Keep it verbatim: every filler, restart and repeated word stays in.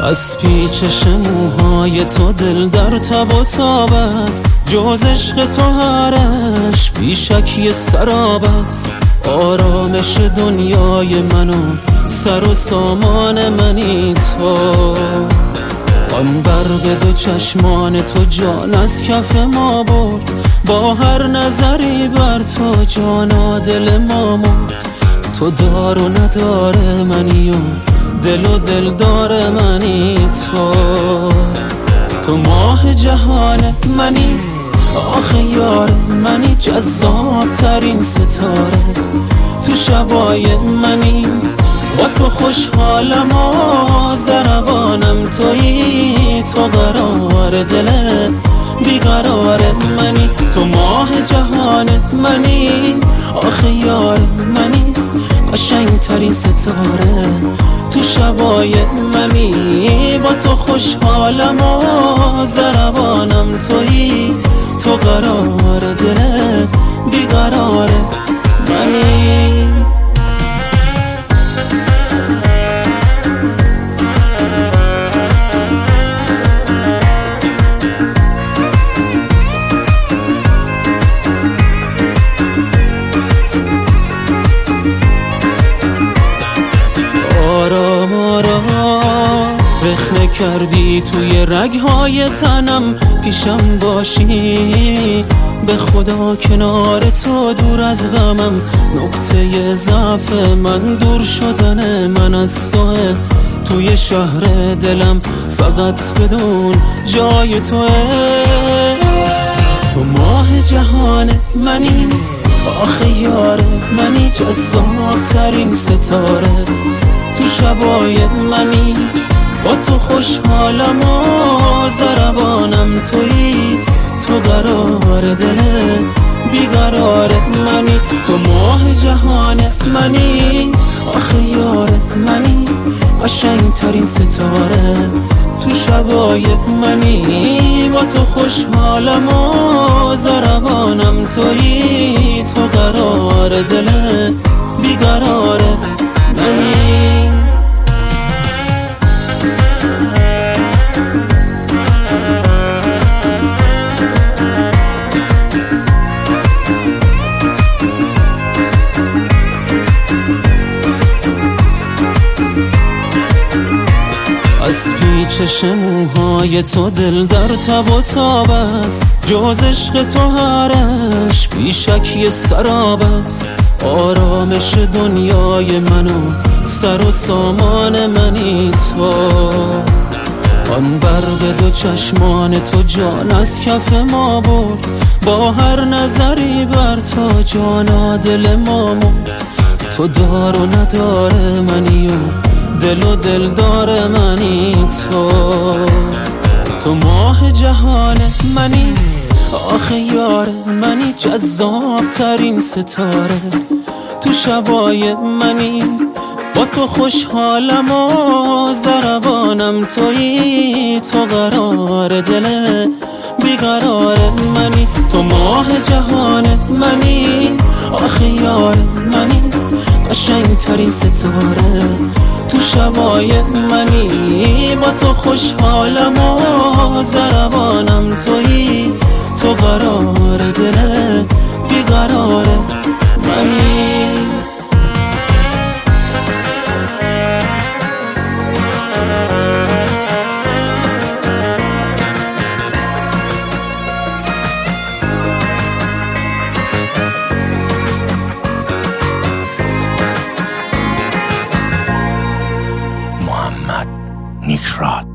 از پیچش موهای تو دل در تب و تاب است، جز عشق تو هرش بیشک یه سراب است. آرامش دنیای منو سر و سامان منی تو، آن برق دو چشمان تو جان از کف ما برد. با هر نظری بر تو جانا دل ما مرد. تو دار و ندار منی و دل و دلدار منی تو. تو ماه جهان منی، آخه یار منی، جذاب ترین ستاره تو شبای منی. با تو خوشحالم و ضربانم تویی، تو قرار دل بیقرار منی. تو ماه جهان منی، آخه یار منی، قشنگ ترین ستاره تو شبای منی. با تو خوشحالم و ضربانم تویی، تو قرار دل بیقرار منی. آرام آرام رخنه کردی توی رگهای تنم، پیشم باشی به خدا کنار تو دور از غمم. نقطه ضعف من دور شدن من از توه، توی شهر دلم فقط بدون جای توه. تو ماه جهان منی، آخه یار منی، جذاب ترین ستاره تو شبای منی. با تو خوشحالم و ضربانم تویی، تو قرار دل بیقرار منی. تو ماه جهان منی، آخه یار منی، قشنگ ترین ستاره تو شبای منی. با تو خوشحالم و ضربانم تویی، تو قرار دل بیقرار منی. از پیچش موهای تو دل در تب و تاب است، جز عشق تو هرش بیشک یه سراب است. آرامش دنیای منو سر و سامان منی تو، آن برق دو چشمان تو جان از کف ما برد. با هر نظری بر تو جانا دل ما مرد. تو دار و ندار منی و دل و دلدار منی تو. تو ماه جهان منی، آخه یار منی، جذاب ترین ستاره تو شبای منی. با تو خوشحالم و ضربانم تویی، تو قرار دل بیقرار منی. تو ماه جهان منی، آخه یار منی، قشنگ ترین ستاره تو شبای منی. با تو خوشحالم و ضربانم تویی، تو قرار دل بیقرار منی. محمد نیکرات.